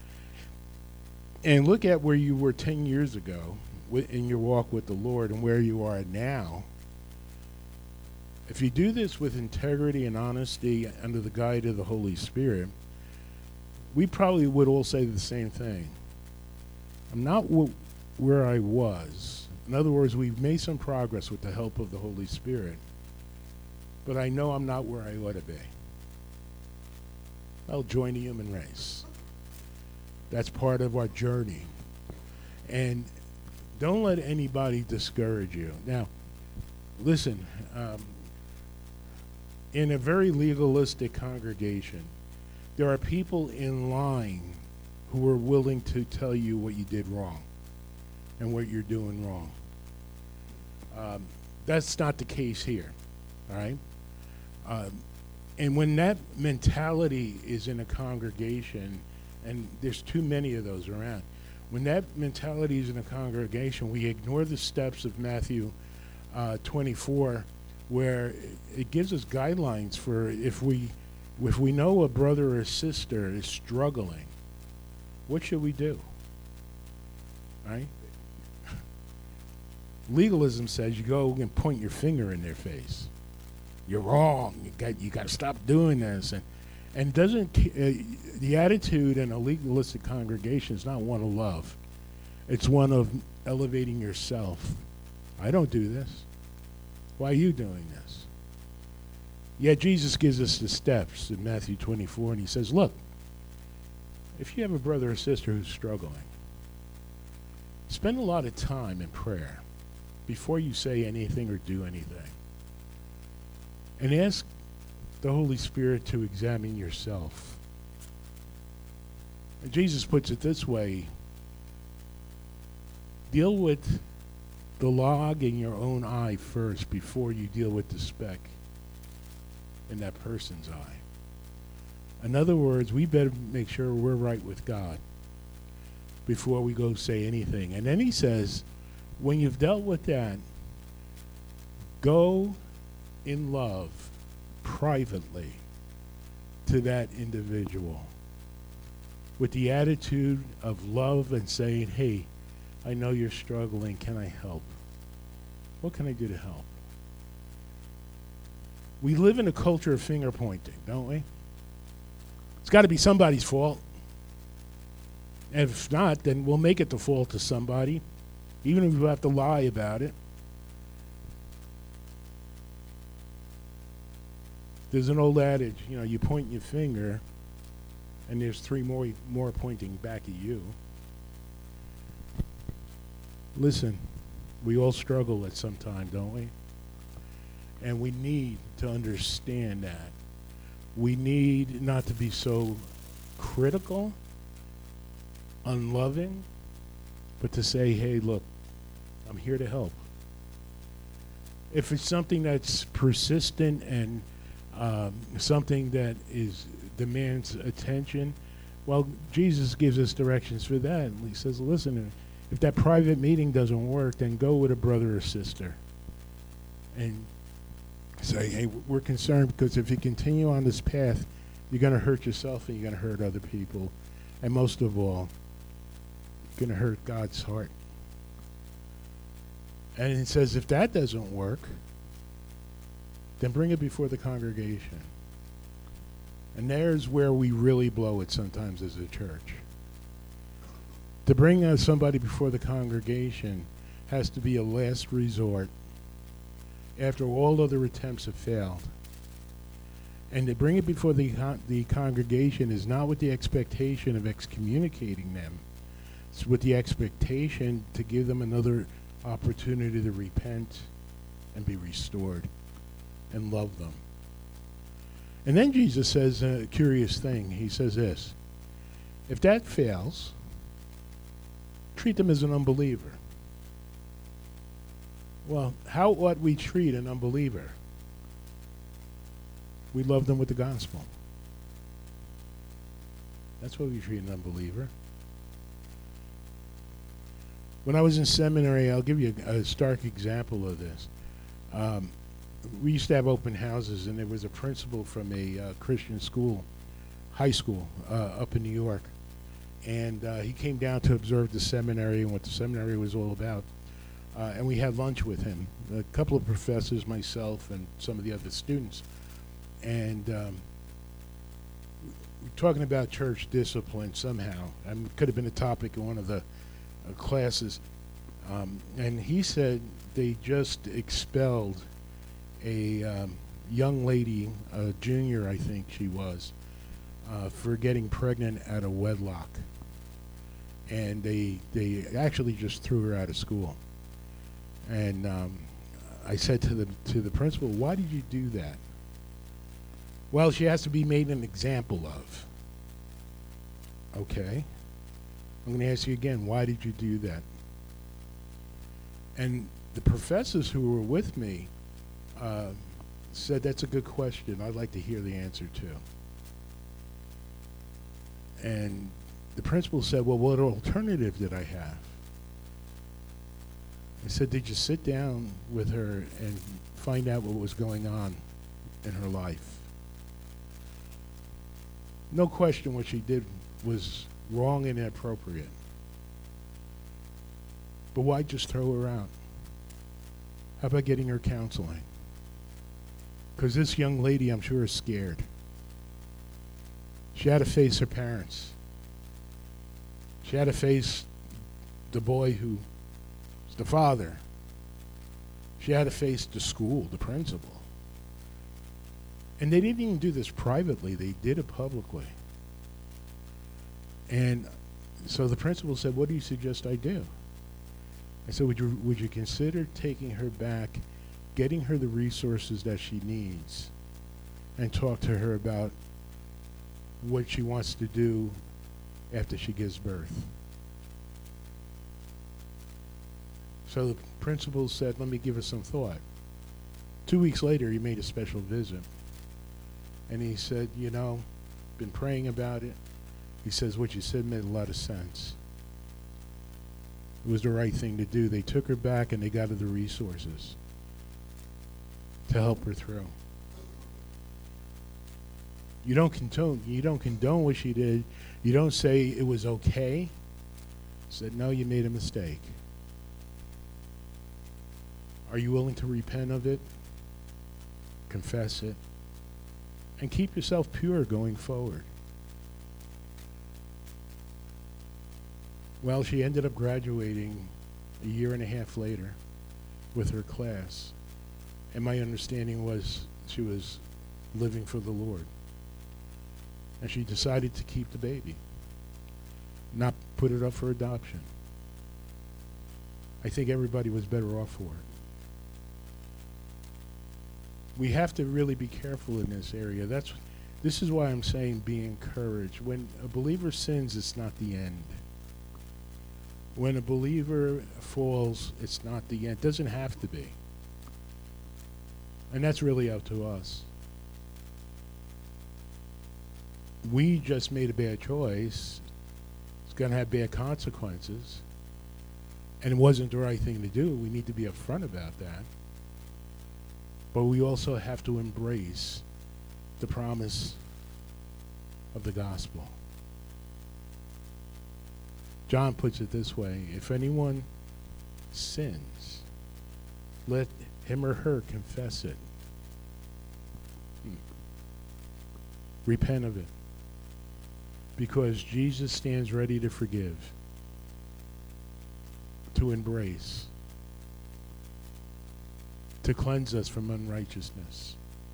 and look at where you were 10 years ago in your walk with the Lord and where you are now, if you do this with integrity and honesty under the guide of the Holy Spirit, we probably would all say the same thing. I'm not where I was. In other words, we've made some progress with the help of the Holy Spirit, but I know I'm not where I ought to be. I'll join the human race. That's part of our journey. And don't let anybody discourage you. Now, listen, in a very legalistic congregation, there are people in line who are willing to tell you what you did wrong and what you're doing wrong. That's not the case here, all right? And when that mentality is in a congregation, and there's too many of those around, when that mentality is in a congregation, we ignore the steps of Matthew 24, where it gives us guidelines for if we know a brother or sister is struggling, what should we do? Right? Legalism says you go and point your finger in their face. You're wrong. You got to stop doing this. And doesn't the attitude in a legalistic congregation is not one of love. It's one of elevating yourself. I don't do this. Why are you doing this? Yet Jesus gives us the steps in Matthew 24, and he says, look, if you have a brother or sister who's struggling, spend a lot of time in prayer before you say anything or do anything. And ask the Holy Spirit to examine yourself. And Jesus puts it this way: deal with the log in your own eye first before you deal with the speck in that person's eye. In other words, we better make sure we're right with God before we go say anything. And then he says, when you've dealt with that, go in love privately to that individual with the attitude of love and saying, hey, I know you're struggling. Can I help? What can I do to help? We live in a culture of finger pointing, don't we? It's got to be somebody's fault. And if not, then we'll make it the fault of somebody, even if we have to lie about it. There's an old adage, you point your finger, and there's three more pointing back at you. Listen, we all struggle at some time, don't we? And we need to understand that. We need not to be so critical, unloving, but to say, hey, look, I'm here to help. If it's something that's persistent and something that demands attention, well, Jesus gives us directions for that. He says, listen, if that private meeting doesn't work, then go with a brother or sister and say, hey, we're concerned because if you continue on this path, you're going to hurt yourself and you're going to hurt other people. And most of all, you're going to hurt God's heart. And it says if that doesn't work, then bring it before the congregation. And there's where we really blow it sometimes as a church. To bring somebody before the congregation has to be a last resort after all other attempts have failed. And to bring it before the congregation is not with the expectation of excommunicating them. It's with the expectation to give them another opportunity to repent and be restored and love them. And then Jesus says a curious thing. He says this, if that fails, treat them as an unbeliever. Well, how ought we treat an unbeliever? We love them with the gospel. That's what we treat an unbeliever. When I was in seminary, I'll give you a stark example of this. We used to have open houses, and there was a principal from a Christian school, high school, up in New York. And he came down to observe the seminary and what the seminary was all about. And we had lunch with him, a couple of professors, myself, and some of the other students. And we're talking about church discipline somehow. It could have been a topic in one of the classes. And he said they just expelled a young lady, a junior, I think she was, for getting pregnant out of wedlock. And they actually just threw her out of school. And I said to the principal, why did you do that? Well, she has to be made an example of. Okay. I'm going to ask you again, why did you do that? And the professors who were with me said, that's a good question. I'd like to hear the answer too. And the principal said, well, what alternative did I have? I said, did you sit down with her and find out what was going on in her life? No question what she did was wrong and inappropriate. But why just throw her out? How about getting her counseling? Because this young lady, I'm sure, is scared. She had to face her parents. She had to face the boy who was the father. She had to face the school, the principal. And they didn't even do this privately. They did it publicly. And so the principal said, what do you suggest I do? I said, would you consider taking her back, getting her the resources that she needs, and talk to her about what she wants to do after she gives birth? So the principal said, let me give her some thought. 2 weeks later, he made a special visit. And he said, been praying about it. He says, what you said made a lot of sense. It was the right thing to do. They took her back and they got her the resources to help her through. You don't condone what she did. You don't say it was okay. Said, no, you made a mistake. Are you willing to repent of it? Confess it. And keep yourself pure going forward. Well, she ended up graduating a year and a half later with her class. And my understanding was she was living for the Lord. And she decided to keep the baby, not put it up for adoption. I think everybody was better off for it. We have to really be careful in this area. This is why I'm saying be encouraged. When a believer sins, it's not the end. When a believer falls, it's not the end. It doesn't have to be. And that's really up to us. We just made a bad choice. It's going to have bad consequences. And it wasn't the right thing to do. We need to be upfront about that. But we also have to embrace the promise of the gospel. John puts it this way: if anyone sins, let him or her confess it. Repent of it. Because Jesus stands ready to forgive, to embrace, to cleanse us from unrighteousness,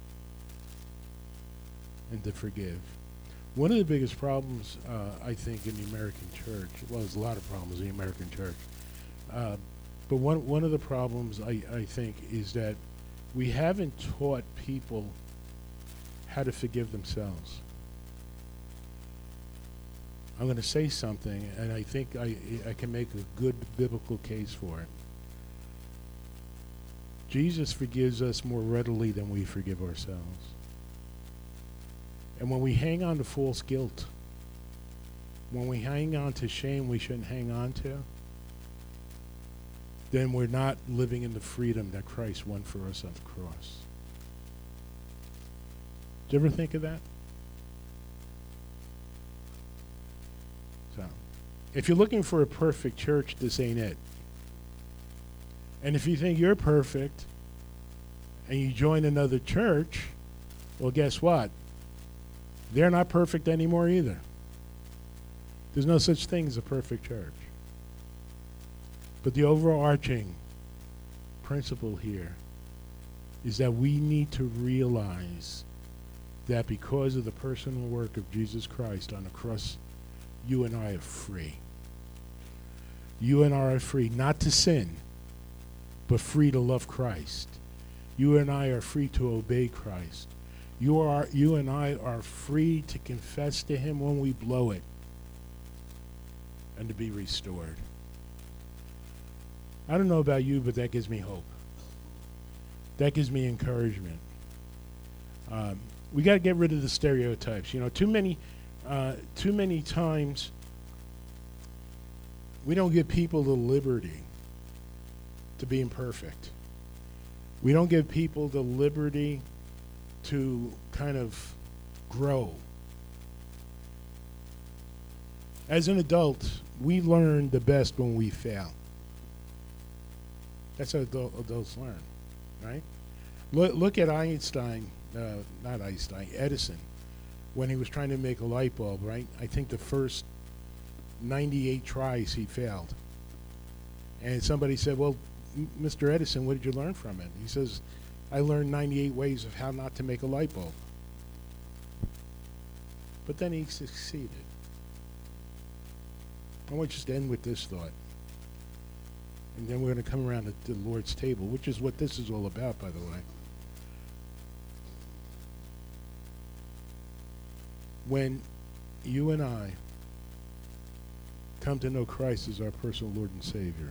and to forgive. One of the biggest problems, I think, in the American church, well, there's a lot of problems in the American church, but one of the problems, I think, is that we haven't taught people how to forgive themselves. I'm going to say something, and I think I can make a good biblical case for it. Jesus forgives us more readily than we forgive ourselves. And when we hang on to false guilt, when we hang on to shame we shouldn't hang on to, then we're not living in the freedom that Christ won for us on the cross. Did you ever think of that? So, if you're looking for a perfect church, this ain't it. And if you think you're perfect and you join another church, well, guess what? They're not perfect anymore either. There's no such thing as a perfect church. But the overarching principle here is that we need to realize that because of the personal work of Jesus Christ on the cross, you and I are free. You and I are free not to sin, but free to love Christ. You and I are free to obey Christ. You and I are free to confess to him when we blow it and to be restored. I don't know about you, but that gives me hope. That gives me encouragement. We got to get rid of the stereotypes. Too many times we don't give people the liberty to be imperfect. We don't give people the liberty to kind of grow. As an adult, we learn the best when we fail. That's how adults learn, right? Look at Edison, when he was trying to make a light bulb, right? I think the first 98 tries he failed. And somebody said, well, Mr. Edison, what did you learn from it? He says, I learned 98 ways of how not to make a light bulb. But then he succeeded. I want to just end with this thought. And then we're going to come around to the Lord's table, which is what this is all about, by the way. When you and I come to know Christ as our personal Lord and Savior,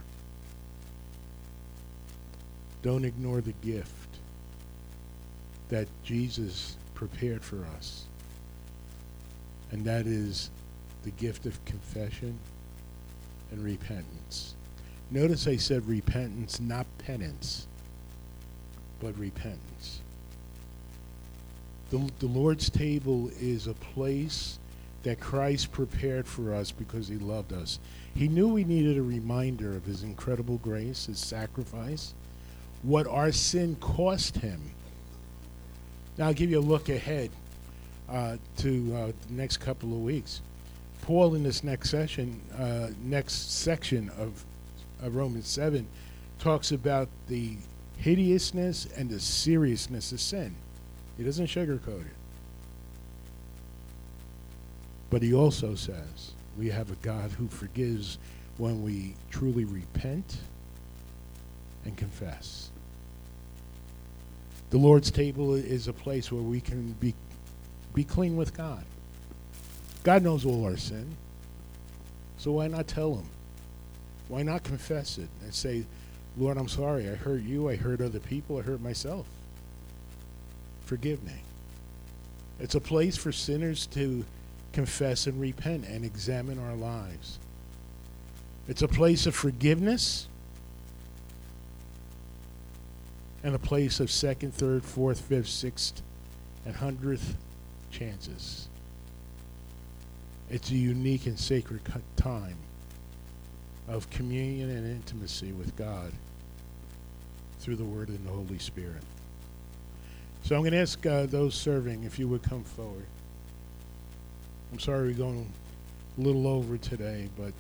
don't ignore the gift that Jesus prepared for us. And that is the gift of confession and repentance. Notice I said repentance, not penance, but repentance. The Lord's table is a place that Christ prepared for us because he loved us. He knew we needed a reminder of his incredible grace, his sacrifice, what our sin cost him. Now I'll give you a look ahead to the next couple of weeks. Paul in this next section of Romans 7 talks about the hideousness and the seriousness of sin. He doesn't sugarcoat it. But he also says we have a God who forgives when we truly repent and confess. The Lord's table is a place where we can be clean with God. God knows all our sin. So why not tell him? Why not confess it and say, Lord, I'm sorry. I hurt you. I hurt other people. I hurt myself. Forgive me. It's a place for sinners to confess and repent and examine our lives. It's a place of forgiveness and a place of second, third, fourth, fifth, sixth, and 100th chances. It's a unique and sacred time of communion and intimacy with God through the Word and the Holy Spirit. So I'm going to ask those serving if you would come forward. I'm sorry we're going a little over today, but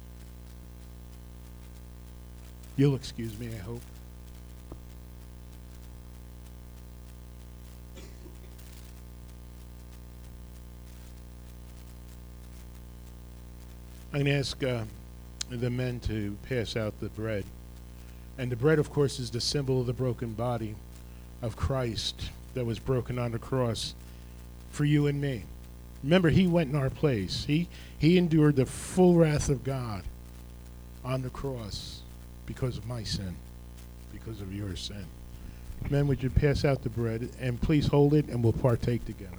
you'll excuse me, I hope. I'm going to ask the men to pass out the bread. And the bread, of course, is the symbol of the broken body of Christ that was broken on the cross for you and me. Remember, he went in our place. He endured the full wrath of God on the cross because of my sin, because of your sin. Men, would you pass out the bread? And please hold it, and we'll partake together.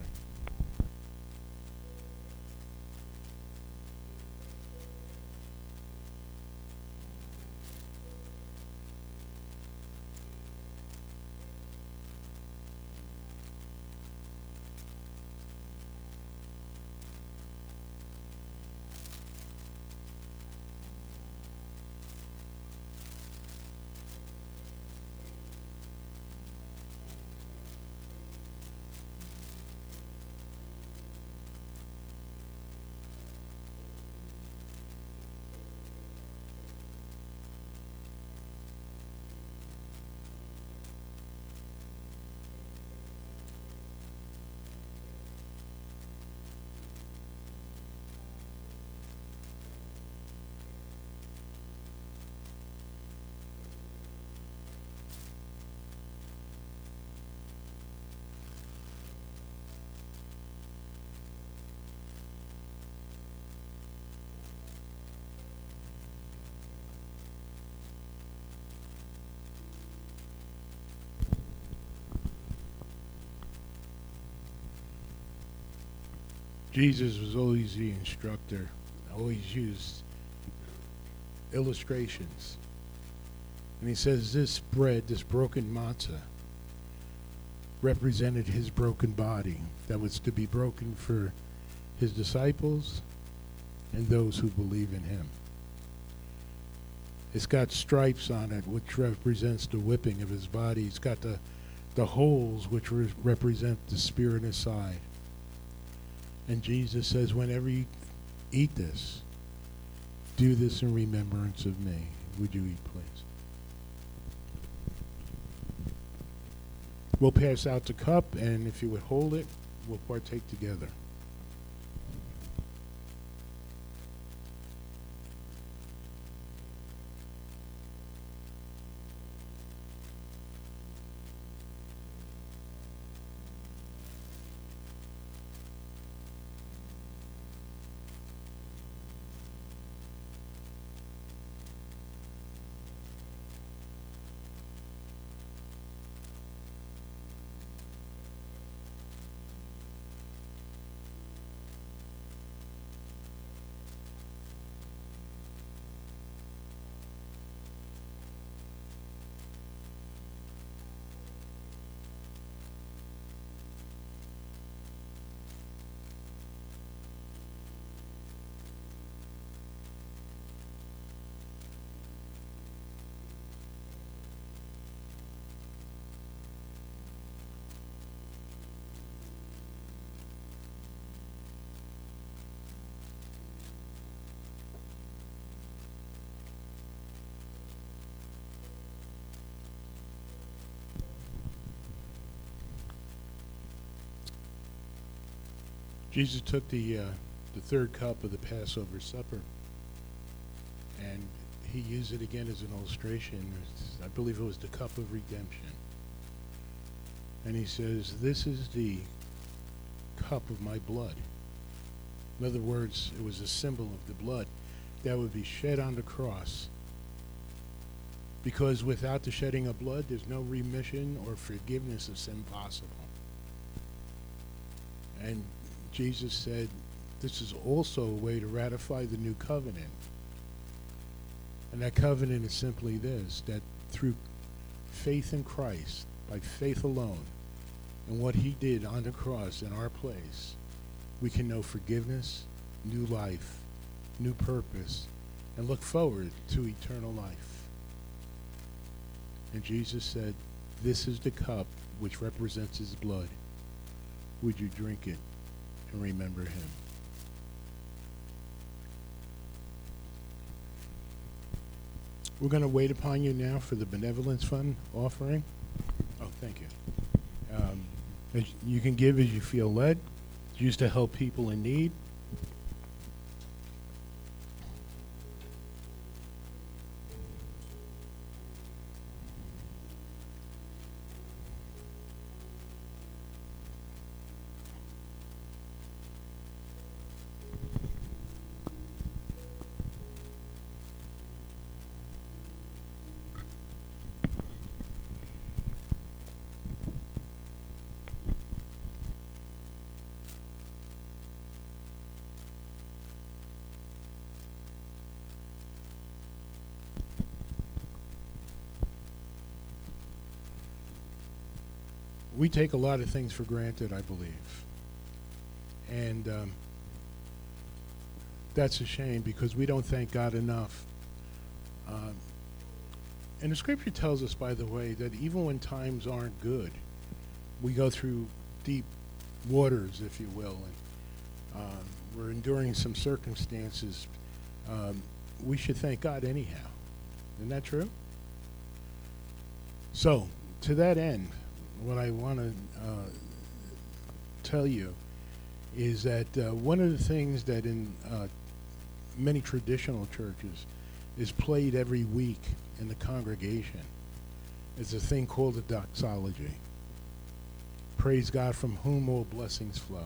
Jesus was always the instructor, always used illustrations. And he says this bread, this broken matzah, represented his broken body that was to be broken for his disciples and those who believe in him. It's got stripes on it, which represents the whipping of his body. It's got the holes, which represent the spear in his side. And Jesus says, whenever you eat this, do this in remembrance of me. Would you eat, please? We'll pass out the cup, and if you would hold it, we'll partake together. Jesus took the third cup of the Passover supper, and he used it again as an illustration. I believe it was the cup of redemption. And he says, "This is the cup of my blood." In other words, it was a symbol of the blood that would be shed on the cross. Because without the shedding of blood, there's no remission or forgiveness of sin possible. And Jesus said, this is also a way to ratify the new covenant. And that covenant is simply this, that through faith in Christ, by faith alone, and what he did on the cross in our place, we can know forgiveness, new life, new purpose, and look forward to eternal life. And Jesus said, this is the cup which represents his blood. Would you drink it and remember him? We're going to wait upon you now for the Benevolence Fund offering. Oh, thank you. You can give as you feel led. It's used to help people in need. We take a lot of things for granted, I believe. And that's a shame because we don't thank God enough. And the scripture tells us, by the way, that even when times aren't good, we go through deep waters, if you will, and we're enduring some circumstances. We should thank God anyhow. Isn't that true? So, to that end, what I want to tell you is that one of the things that in many traditional churches is played every week in the congregation is a thing called the doxology. Praise God, from whom all blessings flow.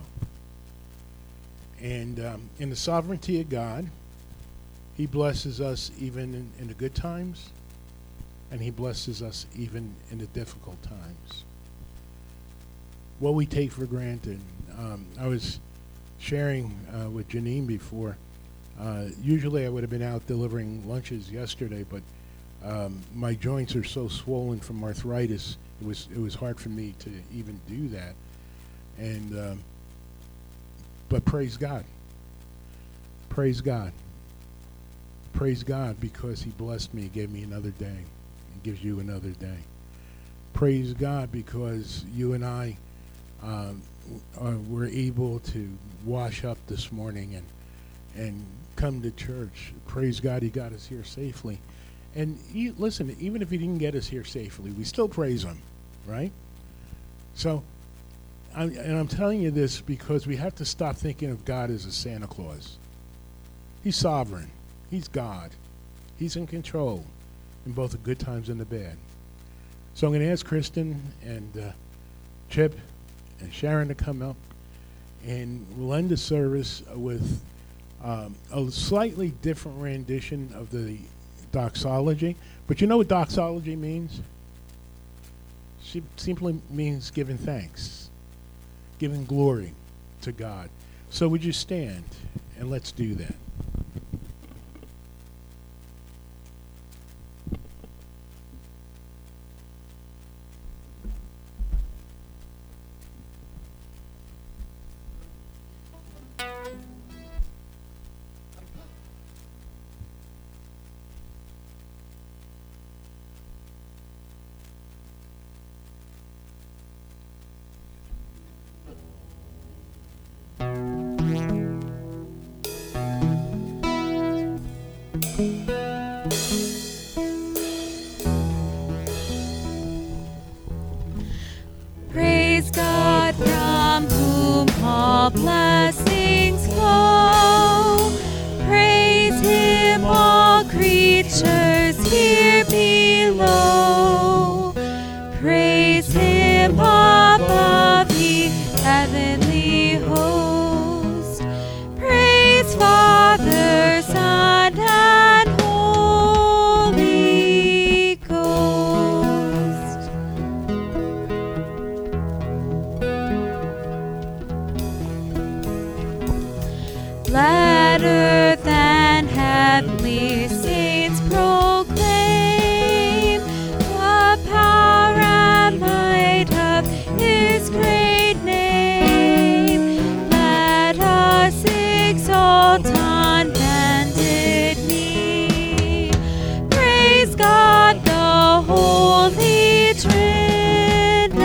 And in the sovereignty of God, he blesses us even in the good times, and he blesses us even in the difficult times. What we take for granted. I was sharing with Janine before. Usually I would have been out delivering lunches yesterday, but my joints are so swollen from arthritis, it was hard for me to even do that. And but praise God. Praise God. Praise God because he blessed me, gave me another day. He gives you another day. Praise God because you and I were able to wash up this morning and come to church. Praise God, he got us here safely. And listen, even if he didn't get us here safely, we still praise him, right? So, I'm telling you this because we have to stop thinking of God as a Santa Claus. He's sovereign. He's God. He's in control in both the good times and the bad. So I'm going to ask Kristen and Chip and Sharon to come up, and we'll end the service with a slightly different rendition of the doxology. But you know what doxology means? It simply means giving thanks, giving glory to God. So would you stand, and let's do that. all blessings flow. Praise him, all creatures here below. Praise him above, ye heavenly host. Praise Father, Son, and Holy Ghost. Let earth and heavenly saints proclaim the power and might of his great name. Let us exalt on bended knee. Praise God, the Holy Trinity.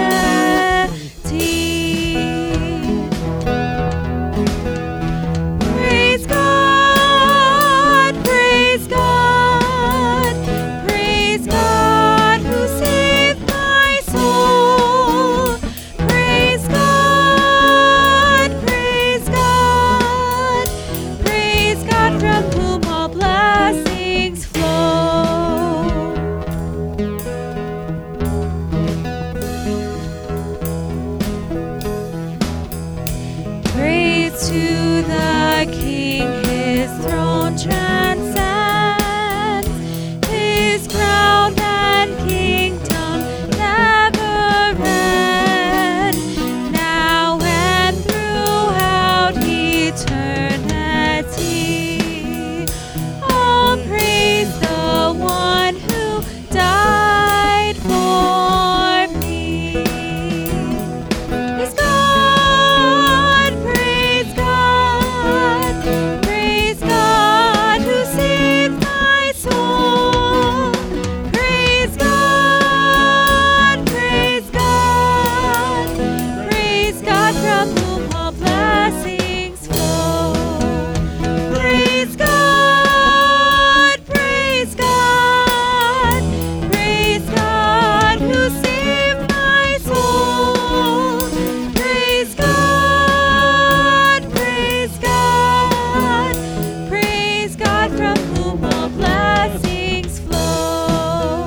Praise God, praise God, praise God who saved my soul. Praise God, praise God, praise God from whom all blessings flow. Praise to the King, his throne transcends. His crown and kingdom never end. Now and throughout eternity, all praise the one who died for me. Praise God, praise God, praise God who saved my soul. Praise God, praise God, praise God from whom all blessings flow. Praise God, praise God, praise God who saved my soul. Praise God, praise God, praise God from whom all blessings flow.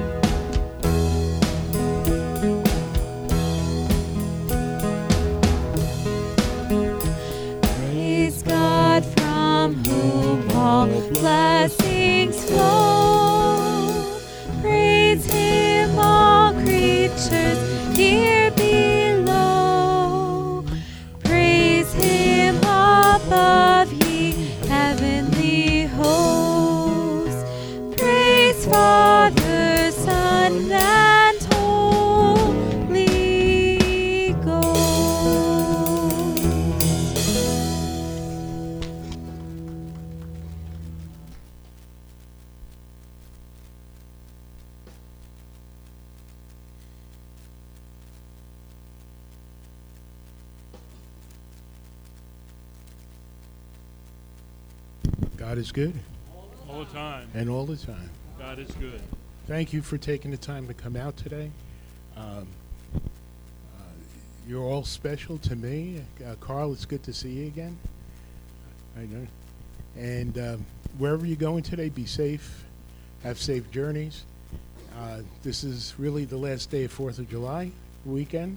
Praise God from whom all blessings flow. Praise him, all creatures here below. Praise him above, ye heavenly hosts. Praise Father, Son, and Holy Ghost. God is good, All the time. and all the time. God is good. Thank you for taking the time to come out today. You're all special to me. Carl, it's good to see you again. I know. And wherever you're going today, be safe. Have safe journeys. This is really the last day of 4th of July weekend.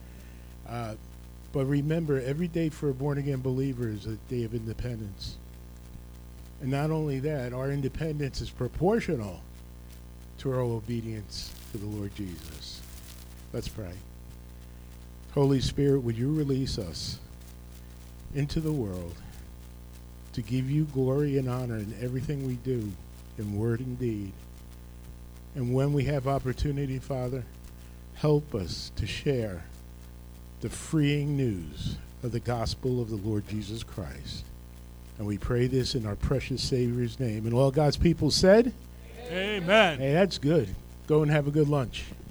But remember, every day for a born-again believer is a day of independence. And not only that, our independence is proportional to our obedience to the Lord Jesus. Let's pray. Holy Spirit, would you release us into the world to give you glory and honor in everything we do, in word and deed. And when we have opportunity, Father, help us to share the freeing news of the gospel of the Lord Jesus Christ. And we pray this in our precious Savior's name. And all God's people said, Amen. hey, that's good. Go and have a good lunch.